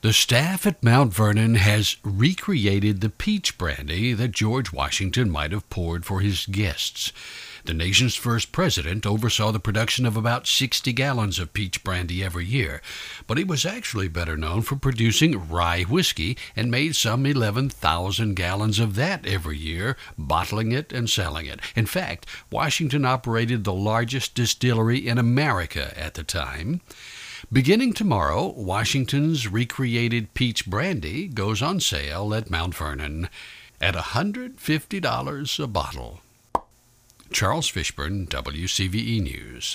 The staff at Mount Vernon has recreated the peach brandy that George Washington might have poured for his guests. The nation's first president oversaw the production of about 60 gallons of peach brandy every year, but he was actually better known for producing rye whiskey and made some 11,000 gallons of that every year, bottling it and selling it. In fact, Washington operated the largest distillery in America at the time. Beginning tomorrow, Washington's recreated peach brandy goes on sale at Mount Vernon at $150 a bottle. Charles Fishburne, WCVE News.